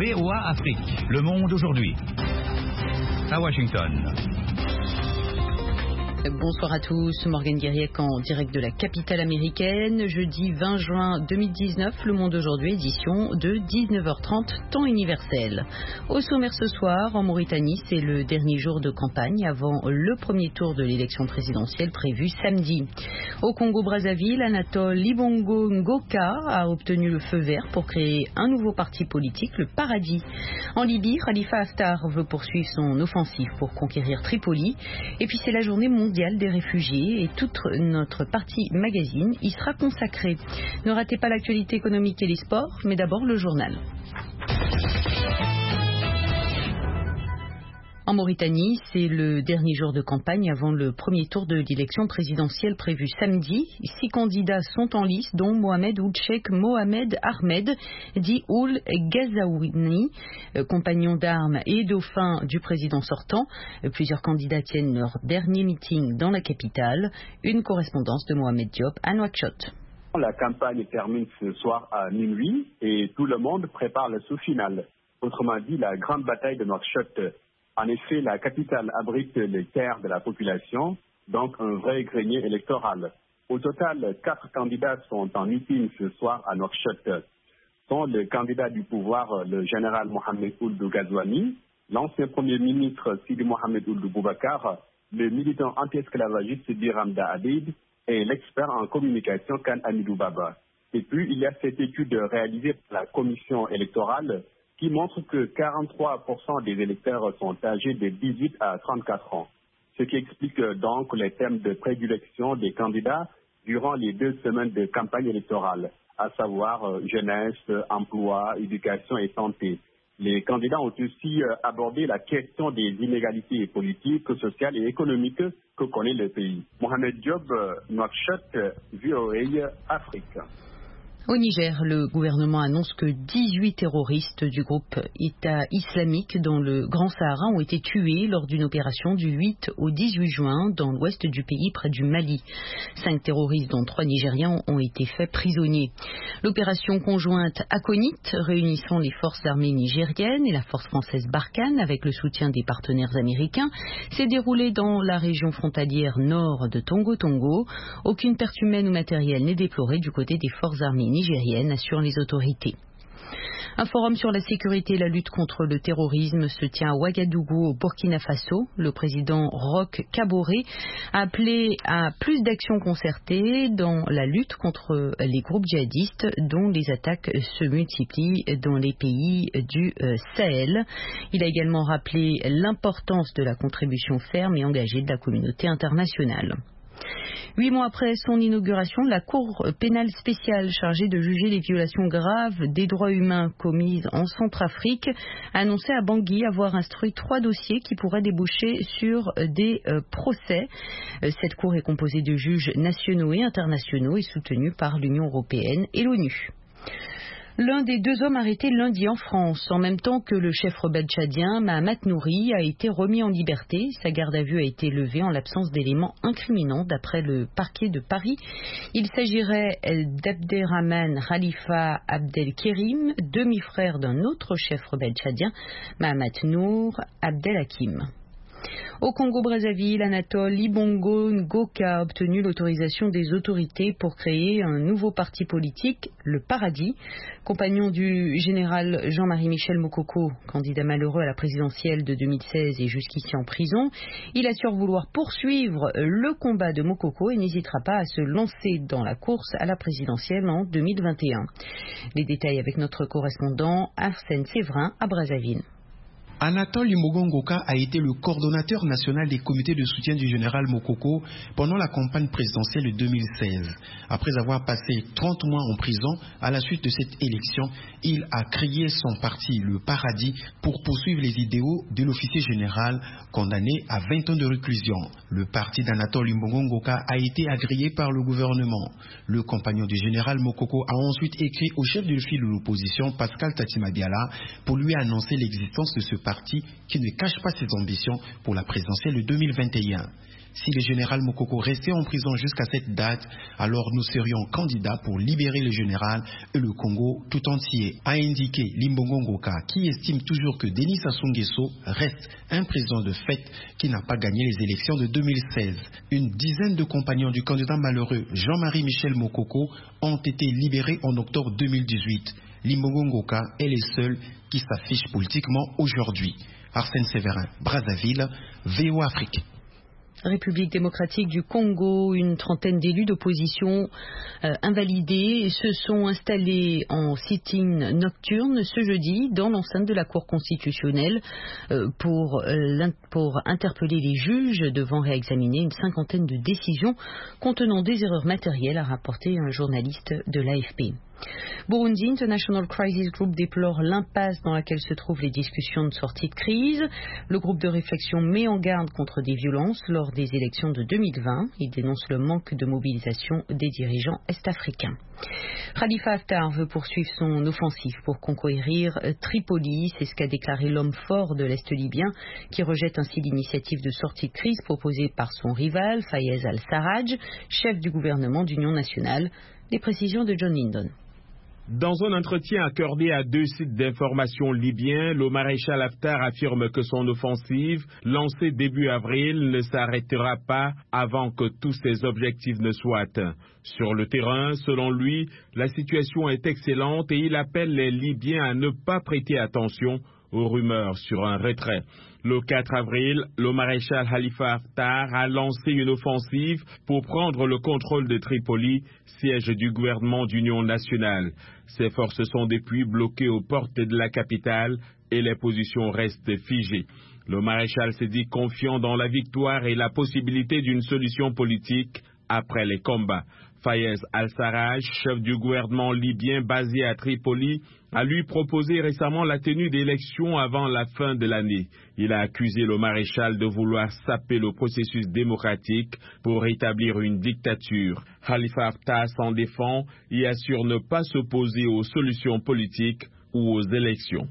VOA Afrique, le monde aujourd'hui. À Washington. Bonsoir à tous, Morgane Guériec en direct de la capitale américaine, jeudi 20 juin 2019, Le Monde aujourd'hui, édition de 19h30, temps universel. Au sommaire ce soir, en Mauritanie, c'est le dernier jour de campagne avant le premier tour de l'élection présidentielle prévue samedi. Au Congo-Brazzaville, Anatole Libongo Ngoka a obtenu le feu vert pour créer un nouveau parti politique, le Paradis. En Libye, Khalifa Haftar veut poursuivre son offensive pour conquérir Tripoli. Et puis c'est la journée mondiale des réfugiés et toute notre partie magazine y sera consacrée. Ne ratez pas l'actualité économique et les sports, mais d'abord le journal. En Mauritanie, c'est le dernier jour de campagne avant le premier tour de l'élection présidentielle prévue samedi. 6 candidats sont en lice, dont Mohamed Ould Cheikh Mohamed Ahmed, dit Ould Ghazouani, compagnon d'armes et dauphin du président sortant. Plusieurs candidats tiennent leur dernier meeting dans la capitale. Une correspondance de Mohamed Diop à Nouakchott. La campagne termine ce soir à minuit et tout le monde prépare le sous-final. Autrement dit, la grande bataille de Nouakchott. En effet, la capitale abrite le tiers de la population, donc un vrai grenier électoral. Au total, 4 candidats sont en meeting ce soir à Nouakchott. Sont le candidat du pouvoir, le général Mohamed Ould Ghazouani, l'ancien premier ministre Sidi Mohamed Ould Boubacar, le militant anti-esclavagiste Biram Hadid et l'expert en communication Khan Hamidou Baba. Et puis, il y a cette étude réalisée par la commission électorale qui montre que 43% des électeurs sont âgés de 18 à 34 ans. Ce qui explique donc les thèmes de prédilection des candidats durant les 2 semaines de campagne électorale, à savoir jeunesse, emploi, éducation et santé. Les candidats ont aussi abordé la question des inégalités politiques, sociales et économiques que connaît le pays. Mohamed Diop, Nouakchott, VOA Afrique. Au Niger, le gouvernement annonce que 18 terroristes du groupe État islamique dans le Grand Sahara ont été tués lors d'une opération du 8 au 18 juin dans l'ouest du pays près du Mali. 5 terroristes dont 3 Nigériens ont été faits prisonniers. L'opération conjointe Akonit, réunissant les forces armées nigériennes et la force française Barkhane avec le soutien des partenaires américains, s'est déroulée dans la région frontalière nord de Tongo-Tongo. Aucune perte humaine ou matérielle n'est déplorée du côté des forces armées nigérienne, assurent les autorités. Un forum sur la sécurité et la lutte contre le terrorisme se tient à Ouagadougou, au Burkina Faso. Le président Roch Kaboré a appelé à plus d'actions concertées dans la lutte contre les groupes djihadistes dont les attaques se multiplient dans les pays du Sahel. Il a également rappelé l'importance de la contribution ferme et engagée de la communauté internationale. 8 mois après son inauguration, la Cour pénale spéciale chargée de juger les violations graves des droits humains commises en Centrafrique a annoncé à Bangui avoir instruit 3 dossiers qui pourraient déboucher sur des procès. Cette Cour est composée de juges nationaux et internationaux et soutenue par l'Union européenne et l'ONU. L'un des 2 hommes arrêtés lundi en France, en même temps que le chef rebelle tchadien Mahamat Nouri, a été remis en liberté. Sa garde à vue a été levée en l'absence d'éléments incriminants d'après le parquet de Paris. Il s'agirait d'Abderrahman Khalifa Abdelkerim, demi-frère d'un autre chef rebelle tchadien, Mahamat Nour Abdelhakim. Au Congo-Brazzaville, Anatole Libongo Ngoka a obtenu l'autorisation des autorités pour créer un nouveau parti politique, le Paradis. Compagnon du général Jean-Marie Michel Mokoko, candidat malheureux à la présidentielle de 2016 et jusqu'ici en prison, il assure vouloir poursuivre le combat de Mokoko et n'hésitera pas à se lancer dans la course à la présidentielle en 2021. Les détails avec notre correspondant Arsène Séverin à Brazzaville. Anatole Libongo Ngoka a été le coordonnateur national des comités de soutien du général Mokoko pendant la campagne présidentielle de 2016. Après avoir passé 30 mois en prison, à la suite de cette élection, il a créé son parti, le Paradis, pour poursuivre les idéaux de l'officier général condamné à 20 ans de réclusion. Le parti d'Anatole Libongo Ngoka a été agréé par le gouvernement. Le compagnon du général Mokoko a ensuite écrit au chef de file de l'opposition, Pascal Tatima-Biala, pour lui annoncer l'existence de ce parti qui ne cache pas ses ambitions pour la présidentielle de 2021. Si le général Mokoko restait en prison jusqu'à cette date, alors nous serions candidats pour libérer le général et le Congo tout entier, a indiqué Limbongo Ngoka, qui estime toujours que Denis Sassou Nguesso reste un président de fait qui n'a pas gagné les élections de 2016. Une dizaine de compagnons du candidat malheureux Jean-Marie Michel Mokoko ont été libérés en octobre 2018. Limbongo Ngoka est le seul qui s'affiche politiquement aujourd'hui. Arsène Séverin, Brazzaville, VOA Afrique. République démocratique du Congo, une trentaine d'élus d'opposition invalidés se sont installés en sit-in nocturne ce jeudi dans l'enceinte de la Cour constitutionnelle pour interpeller les juges devant réexaminer une cinquantaine de décisions contenant des erreurs matérielles, a rapporté un journaliste de l'AFP. Burundi International Crisis Group déplore l'impasse dans laquelle se trouvent les discussions de sortie de crise. Le groupe de réflexion met en garde contre des violences lors des élections de 2020. Il dénonce le manque de mobilisation des dirigeants est-africains. Khalifa Haftar veut poursuivre son offensive pour conquérir Tripoli. C'est ce qu'a déclaré l'homme fort de l'Est libyen, qui rejette ainsi l'initiative de sortie de crise proposée par son rival, Fayez al-Sarraj, chef du gouvernement d'union nationale. Les précisions de John Lindon. Dans un entretien accordé à 2 sites d'information libyens, le maréchal Haftar affirme que son offensive, lancée début avril, ne s'arrêtera pas avant que tous ses objectifs ne soient atteints. Sur le terrain, selon lui, la situation est excellente et il appelle les Libyens à ne pas prêter attention aux rumeurs sur un retrait. Le 4 avril, le maréchal Khalifa Haftar a lancé une offensive pour prendre le contrôle de Tripoli, siège du gouvernement d'union nationale. Ses forces sont depuis bloquées aux portes de la capitale et les positions restent figées. Le maréchal s'est dit confiant dans la victoire et la possibilité d'une solution politique après les combats. Fayez al-Sarraj, chef du gouvernement libyen basé à Tripoli, a lui proposé récemment la tenue d'élections avant la fin de l'année. Il a accusé le maréchal de vouloir saper le processus démocratique pour établir une dictature. Khalifa Haftar s'en défend et assure ne pas s'opposer aux solutions politiques ou aux élections.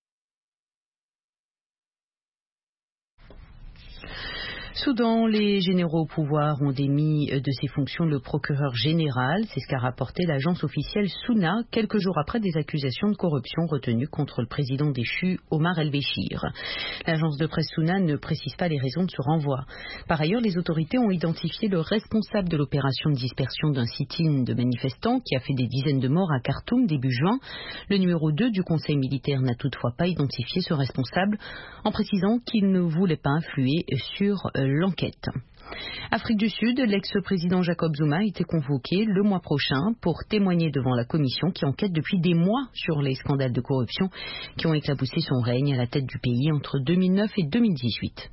Soudan, les généraux au pouvoir ont démis de ses fonctions le procureur général. C'est ce qu'a rapporté l'agence officielle SUNA quelques jours après des accusations de corruption retenues contre le président déchu Omar el-Béchir. L'agence de presse SUNA ne précise pas les raisons de ce renvoi. Par ailleurs, les autorités ont identifié le responsable de l'opération de dispersion d'un sit-in de manifestants qui a fait des dizaines de morts à Khartoum début juin. Le numéro 2 du conseil militaire n'a toutefois pas identifié ce responsable en précisant qu'il ne voulait pas influer sur l'enquête. Afrique du Sud, l'ex-président Jacob Zuma a été convoqué le mois prochain pour témoigner devant la commission qui enquête depuis des mois sur les scandales de corruption qui ont éclaboussé son règne à la tête du pays entre 2009 et 2018.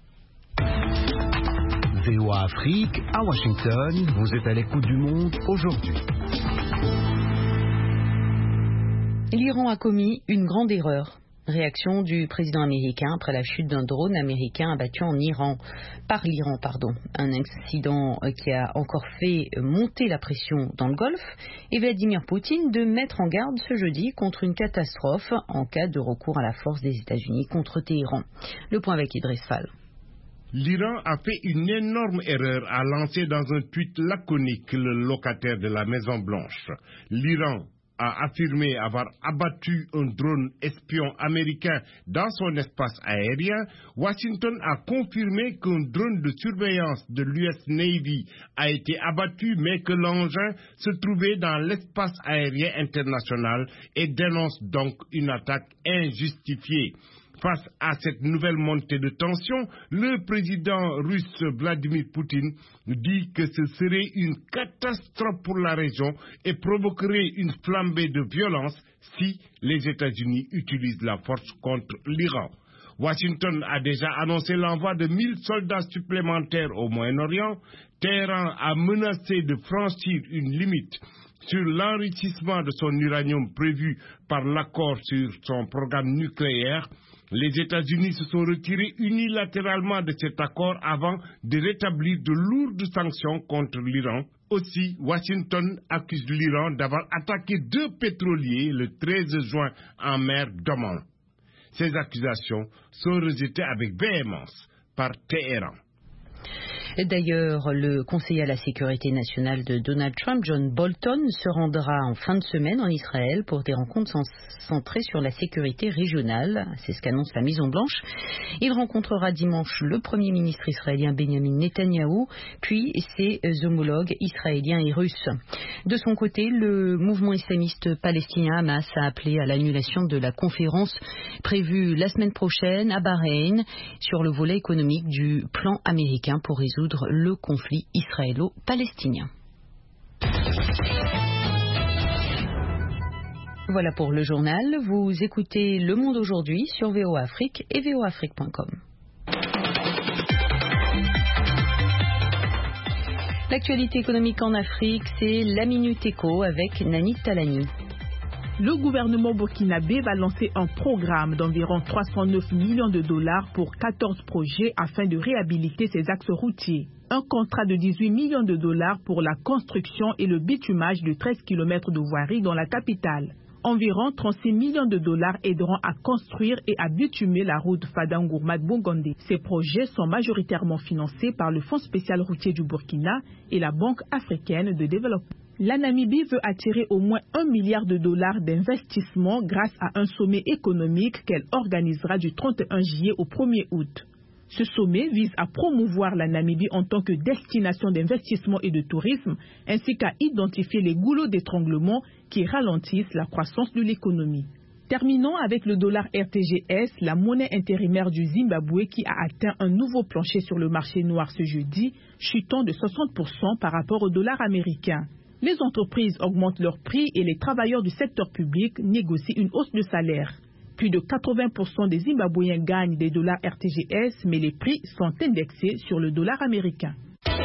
VOA Afrique, à Washington, vous êtes à l'écoute du monde aujourd'hui. L'Iran a commis une grande erreur. Réaction du président américain après la chute d'un drone américain abattu par l'Iran. Un incident qui a encore fait monter la pression dans le Golfe et Vladimir Poutine de mettre en garde ce jeudi contre une catastrophe en cas de recours à la force des États-Unis contre Téhéran. Le point avec Idriss Fall. L'Iran a fait une énorme erreur à lancer dans un tweet laconique le locataire de la Maison-Blanche. L'Iran a affirmé avoir abattu un drone espion américain dans son espace aérien. Washington a confirmé qu'un drone de surveillance de l'US Navy a été abattu, mais que l'engin se trouvait dans l'espace aérien international et dénonce donc une attaque injustifiée. Face à cette nouvelle montée de tension, le président russe Vladimir Poutine dit que ce serait une catastrophe pour la région et provoquerait une flambée de violence si les États-Unis utilisent la force contre l'Iran. Washington a déjà annoncé l'envoi de 1000 soldats supplémentaires au Moyen-Orient. Téhéran a menacé de franchir une limite sur l'enrichissement de son uranium prévu par l'accord sur son programme nucléaire. Les États-Unis se sont retirés unilatéralement de cet accord avant de rétablir de lourdes sanctions contre l'Iran. Aussi, Washington accuse l'Iran d'avoir attaqué 2 pétroliers le 13 juin en mer d'Oman. Ces accusations sont rejetées avec véhémence par Téhéran. D'ailleurs, le conseiller à la sécurité nationale de Donald Trump, John Bolton, se rendra en fin de semaine en Israël pour des rencontres centrées sur la sécurité régionale. C'est ce qu'annonce la Maison-Blanche. Il rencontrera dimanche le Premier ministre israélien Benjamin Netanyahou, puis ses homologues israéliens et russes. De son côté, le mouvement islamiste palestinien Hamas a appelé à l'annulation de la conférence prévue la semaine prochaine à Bahreïn sur le volet économique du plan américain pour résoudre le conflit israélo-palestinien. Voilà pour le journal. Vous écoutez Le Monde aujourd'hui sur VOA Afrique et voaafrique.com. L'actualité économique en Afrique, c'est la Minute Éco avec Nani Talani. Le gouvernement burkinabé va lancer un programme d'environ 309 millions de dollars pour 14 projets afin de réhabiliter ses axes routiers. Un contrat de 18 millions de dollars pour la construction et le bitumage de 13 km de voirie dans la capitale. Environ 36 millions de dollars aideront à construire et à bitumer la route Fadam-Gourmad-Bongondé. Ces projets sont majoritairement financés par le Fonds spécial routier du Burkina et la Banque africaine de développement. La Namibie veut attirer au moins 1 milliard de dollars d'investissement grâce à un sommet économique qu'elle organisera du 31 juillet au 1er août. Ce sommet vise à promouvoir la Namibie en tant que destination d'investissement et de tourisme, ainsi qu'à identifier les goulots d'étranglement qui ralentissent la croissance de l'économie. Terminons avec le dollar RTGS, la monnaie intérimaire du Zimbabwe qui a atteint un nouveau plancher sur le marché noir ce jeudi, chutant de 60% par rapport au dollar américain. Les entreprises augmentent leurs prix et les travailleurs du secteur public négocient une hausse de salaire. Plus de 80% des Zimbabwéens gagnent des dollars RTGS, mais les prix sont indexés sur le dollar américain.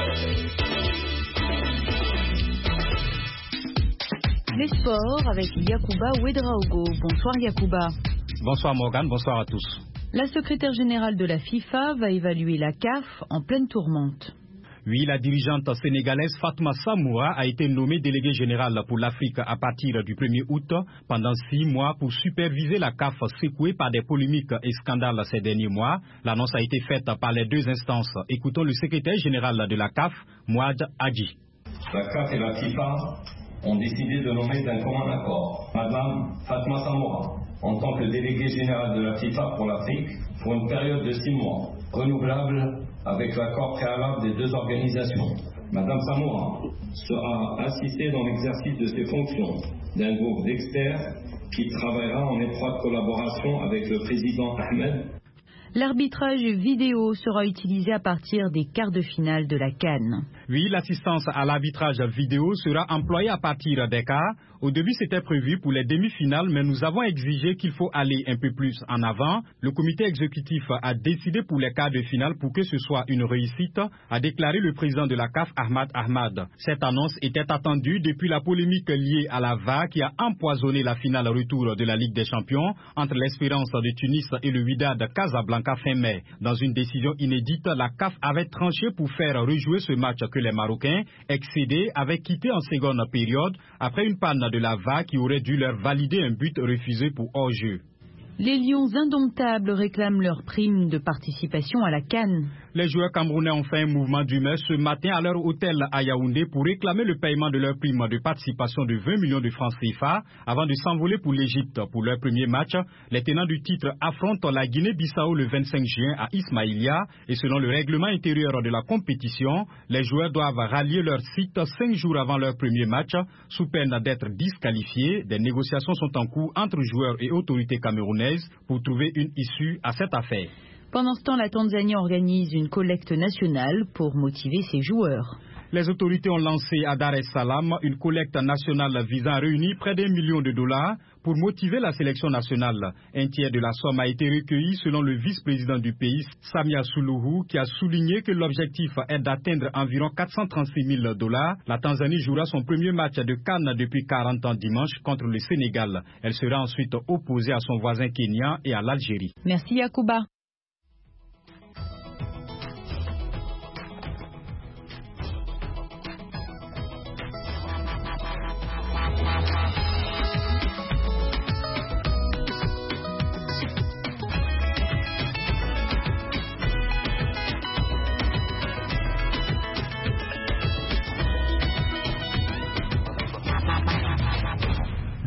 Les sports avec Yacouba Ouedraogo. Bonsoir Yacouba. Bonsoir Morgane, bonsoir à tous. La secrétaire générale de la FIFA va évaluer la CAF en pleine tourmente. Oui, la dirigeante sénégalaise Fatma Samoura a été nommée déléguée générale pour l'Afrique à partir du 1er août pendant 6 mois pour superviser la CAF secouée par des polémiques et scandales ces derniers mois. L'annonce a été faite par les deux instances. Écoutons le secrétaire général de la CAF, Mouad Hadji. La CAF et la FIFA ont décidé de nommer d'un commun accord Madame Fatma Samoura en tant que déléguée générale de la FIFA pour l'Afrique pour une période de 6 mois, renouvelable avec l'accord préalable des deux organisations. Madame Samoura sera assistée dans l'exercice de ses fonctions d'un groupe d'experts qui travaillera en étroite collaboration avec le président Ahmed. L'arbitrage vidéo sera utilisé à partir des quarts de finale de la CAN. Oui, l'assistance à l'arbitrage vidéo sera employée à partir des quarts. Au début, c'était prévu pour les demi-finales, mais nous avons exigé qu'il faut aller un peu plus en avant. Le comité exécutif a décidé pour les quarts de finale pour que ce soit une réussite, a déclaré le président de la CAF, Ahmad. Cette annonce était attendue depuis la polémique liée à la VAR qui a empoisonné la finale retour de la Ligue des Champions entre l'Espérance de Tunis et le Wydad Casablanca fin mai. Dans une décision inédite, la CAF avait tranché pour faire rejouer ce match que les Marocains, excédés, avaient quitté en seconde période après une panne de la VAR qui aurait dû leur valider un but refusé pour hors-jeu. Les Lions indomptables réclament leur prime de participation à la CAN. Les joueurs camerounais ont fait un mouvement d'humeur ce matin à leur hôtel à Yaoundé pour réclamer le paiement de leur prime de participation de 20 millions de francs CFA avant de s'envoler pour l'Égypte. Pour leur premier match, les tenants du titre affrontent la Guinée-Bissau le 25 juin à Ismaïlia et selon le règlement intérieur de la compétition, les joueurs doivent rallier leur site 5 jours avant leur premier match sous peine d'être disqualifiés. Des négociations sont en cours entre joueurs et autorités camerounaises pour trouver une issue à cette affaire. Pendant ce temps, la Tanzanie organise une collecte nationale pour motiver ses joueurs. Les autorités ont lancé à Dar es Salaam une collecte nationale visant à réunir près d'1 million de dollars pour motiver la sélection nationale. Un tiers de la somme a été recueilli selon le vice-président du pays, Samia Suluhu, qui a souligné que l'objectif est d'atteindre environ 436 000 dollars. La Tanzanie jouera son premier match de CAN depuis 40 ans dimanche contre le Sénégal. Elle sera ensuite opposée à son voisin kényan et à l'Algérie. Merci Yacouba.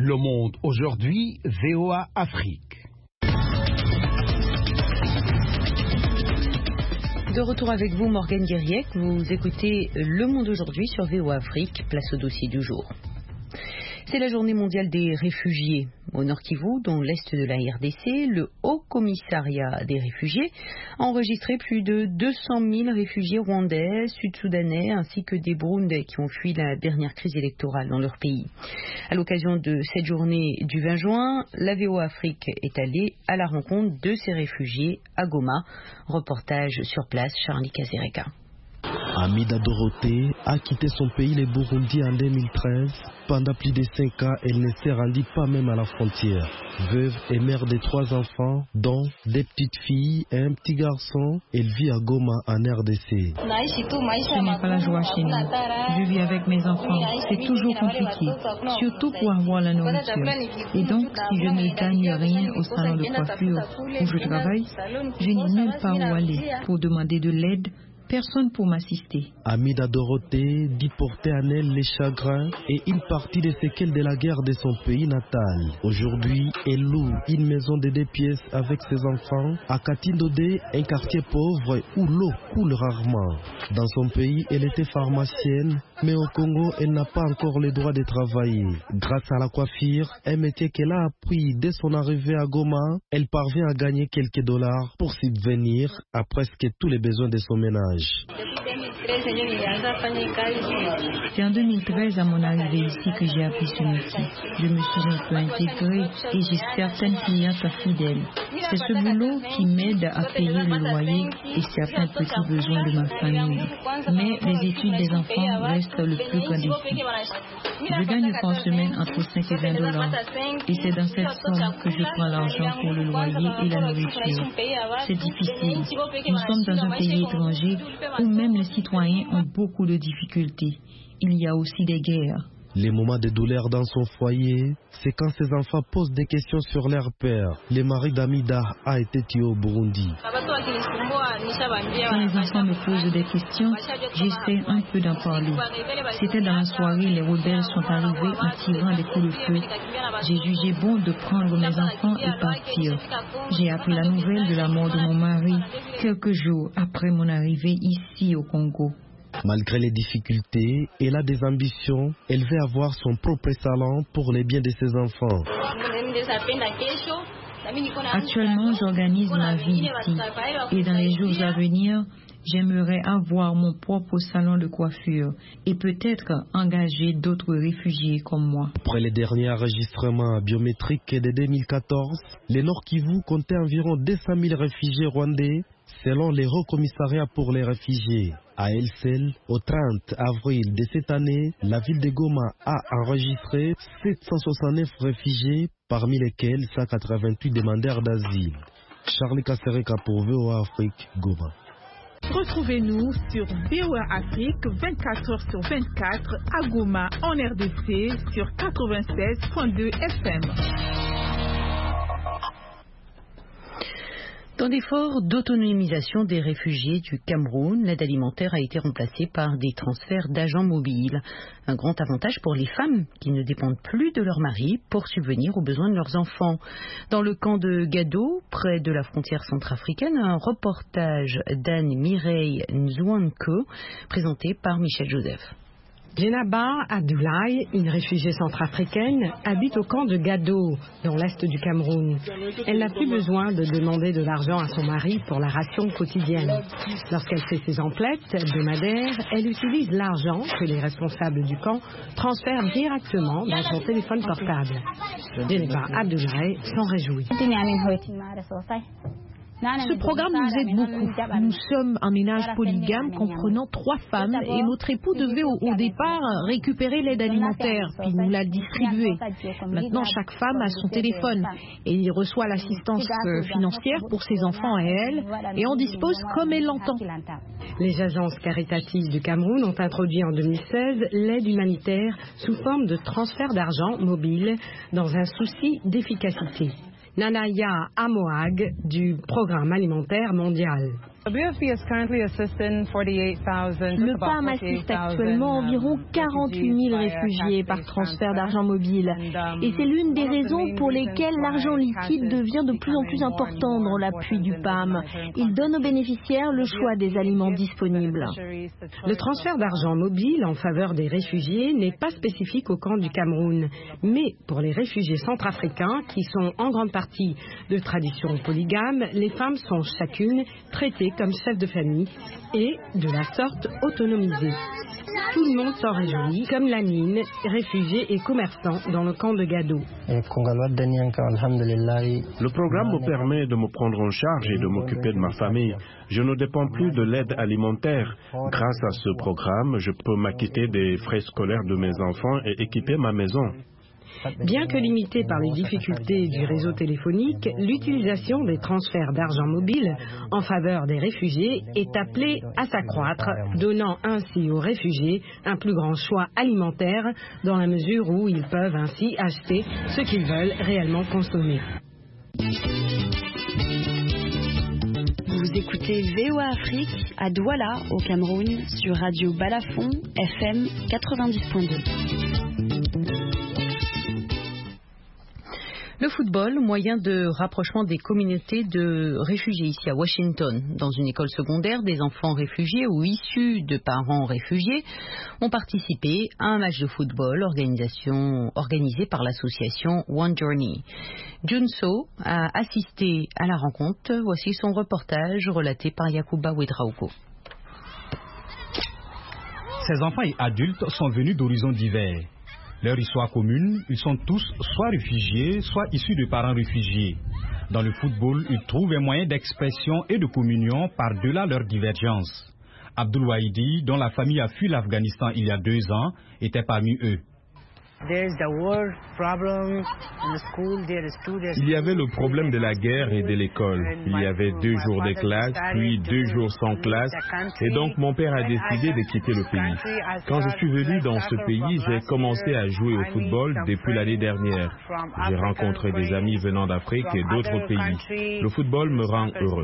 Le Monde aujourd'hui, VOA Afrique. De retour avec vous, Morgane Guerriec. Vous écoutez Le Monde aujourd'hui sur VOA Afrique. Place au dossier du jour. C'est la journée mondiale des réfugiés. Au Nord Kivu, dans l'est de la RDC, le Haut Commissariat des réfugiés a enregistré plus de 200 000 réfugiés rwandais, sud-soudanais ainsi que des Burundais qui ont fui la dernière crise électorale dans leur pays. À l'occasion de cette journée du 20 juin, la VOA Afrique est allée à la rencontre de ces réfugiés à Goma. Reportage sur place, Charlie Kazereka. Amida Dorothée a quitté son pays, le Burundi, en 2013. Pendant plus de 5 ans, elle ne s'est rendue pas même à la frontière. Veuve et mère de 3 enfants, dont des petites filles et un petit garçon, elle vit à Goma, en RDC. Ce n'est pas la joie chez nous. Je vis avec mes enfants. C'est toujours compliqué, surtout pour avoir la nourriture. Et donc, si je ne gagne rien au salon de coiffure où je travaille, je n'ai nulle part où aller pour demander de l'aide. Personne pour m'assister. Amida Dorothée dit porter en elle les chagrins et une partie des séquelles de la guerre de son pays natal. Aujourd'hui, elle loue une maison de 2 pièces avec ses enfants à Katindodé, un quartier pauvre où l'eau coule rarement. Dans son pays, elle était pharmacienne, mais au Congo, elle n'a pas encore le droit de travailler. Grâce à la coiffure, un métier qu'elle a appris dès son arrivée à Goma, elle parvient à gagner quelques dollars pour subvenir à presque tous les besoins de son ménage. C'est en 2013, à mon arrivée ici, que j'ai appris ce métier. Je me suis un peu intégrée et j'ai certaines clientes fidèles. C'est ce boulot qui m'aide à payer le loyer et certains petits besoins de ma famille. Mais les études des enfants restent le plus grand défi. Je gagne par semaine entre 5 et 20 dollars. Et c'est dans cette somme que je prends l'argent pour le loyer et la nourriture. C'est difficile. Nous sommes dans un pays étranger où même les citoyens ont beaucoup de difficultés. Il y a aussi des guerres. Les moments de douleur dans son foyer, c'est quand ses enfants posent des questions sur leur père. Le mari d'Amida a été tué au Burundi. Quand les enfants me posent des questions, j'essaie un peu d'en parler. C'était dans la soirée, les rebelles sont arrivés en tirant des coups de feu. J'ai jugé bon de prendre mes enfants et partir. J'ai appris la nouvelle de la mort de mon mari quelques jours après mon arrivée ici au Congo. Malgré les difficultés, elle a des ambitions. Elle veut avoir son propre salon pour le bien de ses enfants. Actuellement, j'organise ma vie ici. Et dans les jours à venir, j'aimerais avoir mon propre salon de coiffure et peut-être engager d'autres réfugiés comme moi. Après les derniers enregistrements biométriques de 2014, le Nord Kivu comptait environ 200 000 réfugiés rwandais, selon les Hauts Commissariats pour les réfugiés. À elle seule, au 30 avril de cette année, la ville de Goma a enregistré 769 réfugiés, parmi lesquels 188 demandeurs d'asile. Charlie Kasereka pour VOA Afrique, Goma. Retrouvez-nous sur VOA Afrique 24h/24 à Goma en RDC sur 96.2 FM. Dans l'effort d'autonomisation des réfugiés du Cameroun, l'aide alimentaire a été remplacée par des transferts d'agents mobiles. Un grand avantage pour les femmes qui ne dépendent plus de leur mari pour subvenir aux besoins de leurs enfants. Dans le camp de Gado, près de la frontière centrafricaine, un reportage d'Anne-Mireille Nzouanko présenté par Michel Joseph. Djenaba Abdoulaye, une réfugiée centrafricaine, habite au camp de Gado, dans l'est du Cameroun. Elle n'a plus besoin de demander de l'argent à son mari pour la ration quotidienne. Lorsqu'elle fait ses emplettes hebdomadaires, elle utilise l'argent que les responsables du camp transfèrent directement dans son téléphone portable. Djenaba Abdoulaye s'en réjouit. Ce programme nous aide beaucoup. Nous sommes un ménage polygame comprenant 3 femmes et notre époux devait au départ récupérer l'aide alimentaire puis nous la distribuer. Maintenant, chaque femme a son téléphone et il reçoit l'assistance financière pour ses enfants et elle et en dispose comme elle l'entend. Les agences caritatives du Cameroun ont introduit en 2016 l'aide humanitaire sous forme de transfert d'argent mobile dans un souci d'efficacité. Nanaya Amoag du Programme alimentaire mondial. Le PAM assiste actuellement environ 48 000 réfugiés par transfert d'argent mobile. Et c'est l'une des raisons pour lesquelles l'argent liquide devient de plus en plus important dans l'appui du PAM. Il donne aux bénéficiaires le choix des aliments disponibles. Le transfert d'argent mobile en faveur des réfugiés n'est pas spécifique au camp du Cameroun. Mais pour les réfugiés centrafricains, qui sont en grande partie de tradition polygame, les femmes sont chacune traitées comme chefs de famille et, de la sorte, autonomisées. Tout le monde s'en réjouit, comme Lanine, réfugiée et commerçant dans le camp de Gado. Le programme me permet de me prendre en charge et de m'occuper de ma famille. Je ne dépends plus de l'aide alimentaire. Grâce à ce programme, je peux m'acquitter des frais scolaires de mes enfants et équiper ma maison. Bien que limitée par les difficultés du réseau téléphonique, l'utilisation des transferts d'argent mobile en faveur des réfugiés est appelée à s'accroître, donnant ainsi aux réfugiés un plus grand choix alimentaire dans la mesure où ils peuvent ainsi acheter ce qu'ils veulent réellement consommer. Vous écoutez VOA Afrique à Douala, au Cameroun, sur Radio Balafon, FM 90.2. Le football, moyen de rapprochement des communautés de réfugiés ici à Washington. Dans une école secondaire, des enfants réfugiés ou issus de parents réfugiés ont participé à un match de football organisé par l'association One Journey. Junso a assisté à la rencontre. Voici son reportage relaté par Yakuba Ouedraogo. Ces enfants et adultes sont venus d'horizons divers. Leur histoire commune, ils sont tous soit réfugiés, soit issus de parents réfugiés. Dans le football, ils trouvent un moyen d'expression et de communion par-delà leurs divergences. Abdul Wahidi, dont la famille a fui l'Afghanistan il y a 2 ans, était parmi eux. Il y avait le problème de la guerre et de l'école. Il y avait 2 jours de classe, puis 2 jours sans classe. Et donc mon père a décidé de quitter le pays. Quand je suis venu dans ce pays, j'ai commencé à jouer au football depuis l'année dernière. J'ai rencontré des amis venant d'Afrique et d'autres pays. Le football me rend heureux.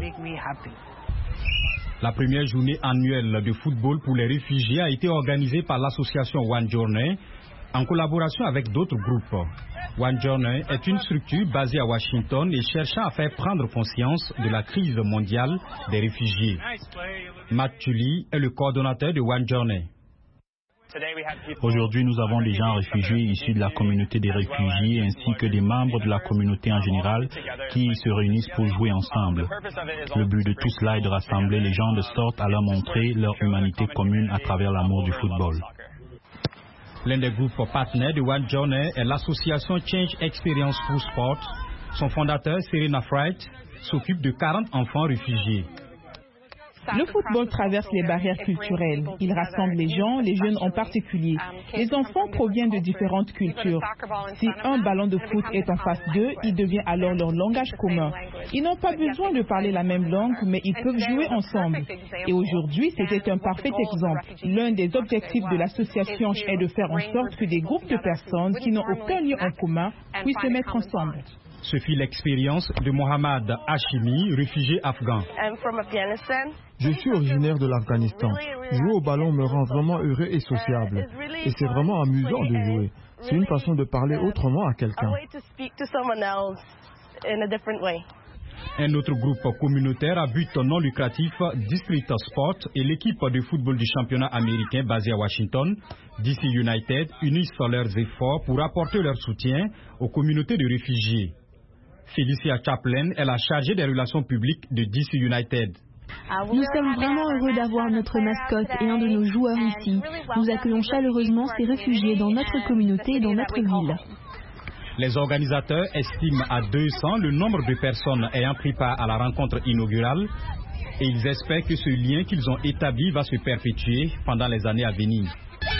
La première journée annuelle de football pour les réfugiés a été organisée par l'association One Journey, en collaboration avec d'autres groupes. One Journey est une structure basée à Washington et cherchant à faire prendre conscience de la crise mondiale des réfugiés. Matt Tully est le coordonnateur de One Journey. Aujourd'hui, nous avons des gens réfugiés issus de la communauté des réfugiés ainsi que des membres de la communauté en général qui se réunissent pour jouer ensemble. Le but de tout cela est de rassembler les gens de sorte à leur montrer leur humanité commune à travers l'amour du football. L'un des groupes partenaires de One Journey est l'association Change Experience for Sport. Son fondateur, Serena Fright, s'occupe de 40 enfants réfugiés. Le football traverse les barrières culturelles. Il rassemble les gens, les jeunes en particulier. Les enfants proviennent de différentes cultures. Si un ballon de foot est en face d'eux, il devient alors leur langage commun. Ils n'ont pas besoin de parler la même langue, mais ils peuvent jouer ensemble. Et aujourd'hui, c'était un parfait exemple. L'un des objectifs de l'association est de faire en sorte que des groupes de personnes qui n'ont aucun lien en commun puissent se mettre ensemble. Ce fut l'expérience de Mohammad Hashimi, réfugié afghan. Je suis originaire de l'Afghanistan. Jouer au ballon me rend vraiment heureux et sociable. Et c'est vraiment amusant de jouer. C'est une façon de parler autrement à quelqu'un. Un autre groupe communautaire à but non lucratif, District Sport, et l'équipe de football du championnat américain basée à Washington, DC United, unissent leurs efforts pour apporter leur soutien aux communautés de réfugiés. Felicia Chaplin est la chargée des relations publiques de DC United. Nous sommes vraiment heureux d'avoir notre mascotte et un de nos joueurs ici. Nous accueillons chaleureusement ces réfugiés dans notre communauté et dans notre ville. Les organisateurs estiment à 200 le nombre de personnes ayant pris part à la rencontre inaugurale et ils espèrent que ce lien qu'ils ont établi va se perpétuer pendant les années à venir.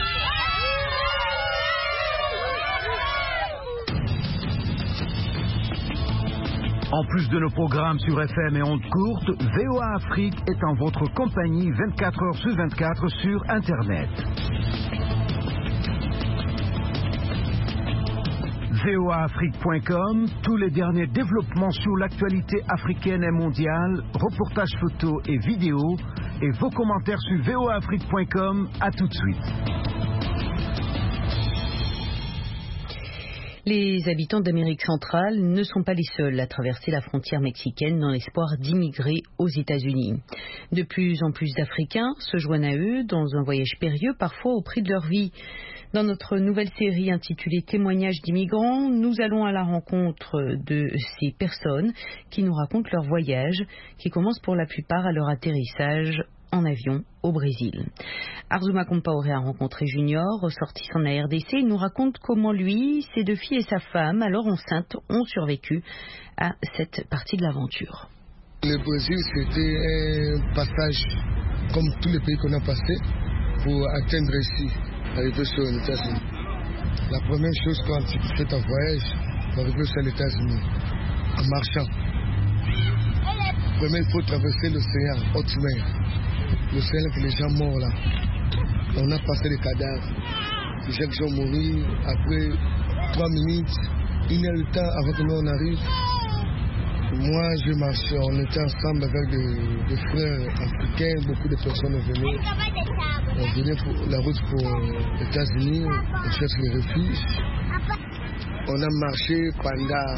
En plus de nos programmes sur FM et ondes courtes, VOA Afrique est en votre compagnie 24 heures sur 24 sur Internet. voaafrique.com, tous les derniers développements sur l'actualité africaine et mondiale, reportages photos et vidéos, et vos commentaires sur voaafrique.com. À tout de suite. Les habitants d'Amérique centrale ne sont pas les seuls à traverser la frontière mexicaine dans l'espoir d'immigrer aux États-Unis. De plus en plus d'Africains se joignent à eux dans un voyage périlleux, parfois au prix de leur vie. Dans notre nouvelle série intitulée Témoignages d'immigrants, nous allons à la rencontre de ces personnes qui nous racontent leur voyage, qui commence pour la plupart à leur atterrissage en avion au Brésil. Arzuma Compaoré a rencontré Junior, ressortissant de la RDC. Il nous raconte comment lui, ses 2 filles et sa femme, alors enceintes, ont survécu à cette partie de l'aventure. Le Brésil, c'était un passage, comme tous les pays qu'on a passé, pour atteindre ici, arriver sur les États-Unis. La première chose quand tu fais ton voyage, tu arrives sur les États-Unis, en marchant. Premièrement, il faut traverser l'océan, haute mer. L'océan que les gens morts là. On a passé les cadavres. Les gens qui sont morts, après 3 minutes, 1 heure de temps avant que nous on arrive. Moi, je marchais, on était ensemble avec des frères africains, beaucoup de personnes venaient. On venait pour la route pour les États-Unis, on cherche les refuges. On a marché pendant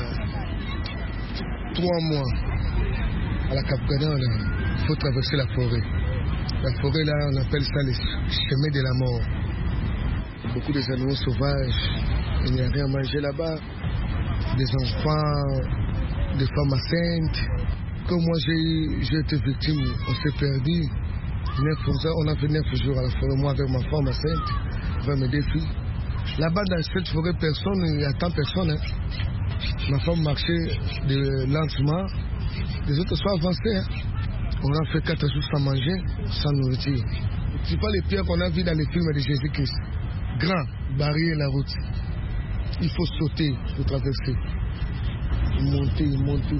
3 mois à la Cap-Gana, il faut traverser la forêt. La forêt là, on appelle ça les chemins de la mort. Beaucoup d'animaux sauvages, il n'y a rien à manger là-bas. Des enfants, des femmes enceintes. Comme moi j'ai été victime, on s'est perdu. On a fait 9 jours à la forêt, moi avec ma femme enceinte, avec mes 2 filles. Là-bas dans cette forêt, il n'y a tant de personnes. Hein. Ma femme marchait lentement, les autres sont avancés. Hein. On a fait 4 jours sans manger, sans nourriture. C'est pas les pierres qu'on a vues dans les films de Jésus-Christ. Grand, barrière la route. Il faut sauter pour traverser. Monter.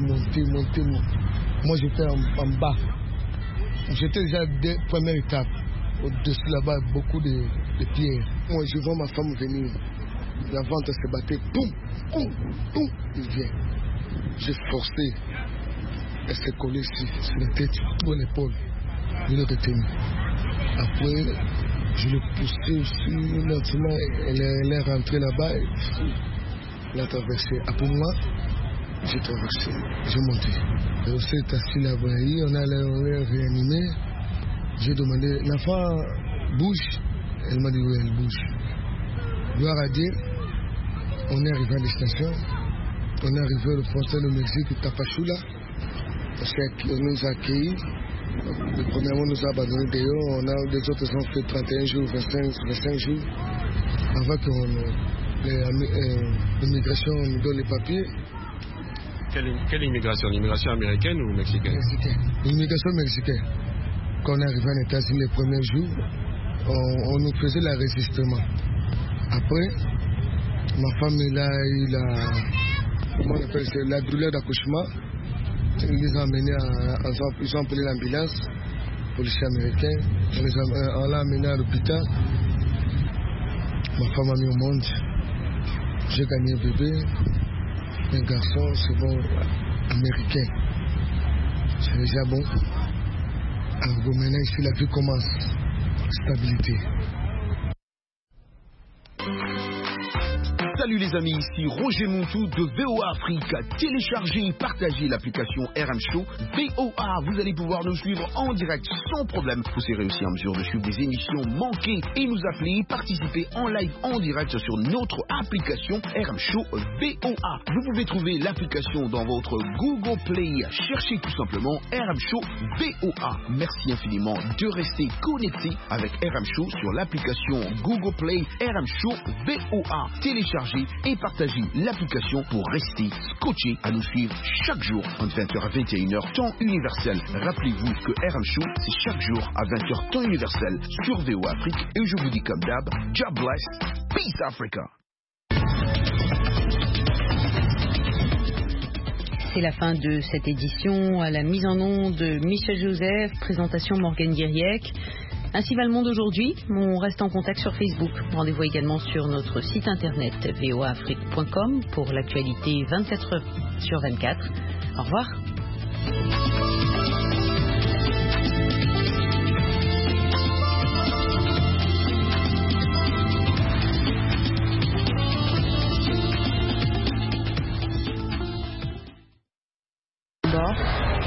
Moi j'étais en bas. J'étais déjà des premières étapes. Au-dessus là-bas, beaucoup de pierres. Moi je vois ma femme venir. La ventre se battait. Poum, poum, poum. Il vient. J'ai forcé. Elle s'est collée sur la tête, sur l'épaule. Je l'ai retenue. Après, je l'ai poussée aussi lentement. Elle est rentrée là-bas. Elle a traversé. Après moi, j'ai traversé. J'ai monté. Elle s'est assise là-bas. On a réanimé. J'ai demandé, l'enfant bouge. Elle m'a dit oui, elle bouge. Gloire à Dieu, on est arrivé à la destination. On est arrivé au frontière du Mexique, Tapachula. Parce qu'on nous a accueillis. Le premier mois, nous a abandonnés dehors. Les autres ont fait 31 jours, 25 jours. Avant que l'immigration nous donne les papiers. Quelle immigration? L'immigration américaine ou mexicaine? Mexicaine. L'immigration mexicaine. Quand on est arrivé en États-Unis les premiers jours, on nous faisait l'enregistrement. Après, ma femme elle a eu la douleur d'accouchement. Ils les ont emmenés, ils ont appelé l'ambulance, policier américain. On l'a amené à l'hôpital. Ma femme a mis au monde. J'ai gagné un bébé, un garçon, c'est bon, américain. C'est déjà bon. Alors maintenant, ici, la vie commence. Stabilité. Salut les amis, ici Roger Montou de VOA Afrique. Téléchargez et partagez l'application RM Show VOA. Vous allez pouvoir nous suivre en direct sans problème. Vous serez aussi en mesure de suivre des émissions manquées et nous appeler, participer en live en direct sur notre application RM Show VOA. Vous pouvez trouver l'application dans votre Google Play. Cherchez tout simplement RM Show VOA. Merci infiniment de rester connecté avec RM Show sur l'application Google Play RM Show VOA. Téléchargez et partagez l'application pour rester scotché à nous suivre chaque jour entre 20h à 21h temps universel. Rappelez-vous que RM Show c'est chaque jour à 20h temps universel sur VOA Afrique et je vous dis comme d'hab, God bless, peace Africa. C'est la fin de cette édition. À la mise en onde de Michel Joseph, présentation Morgane Guiriec. Ainsi va le monde aujourd'hui. On reste en contact sur Facebook. Rendez-vous également sur notre site internet voaafrique.com pour l'actualité 24 heures sur 24. Au revoir.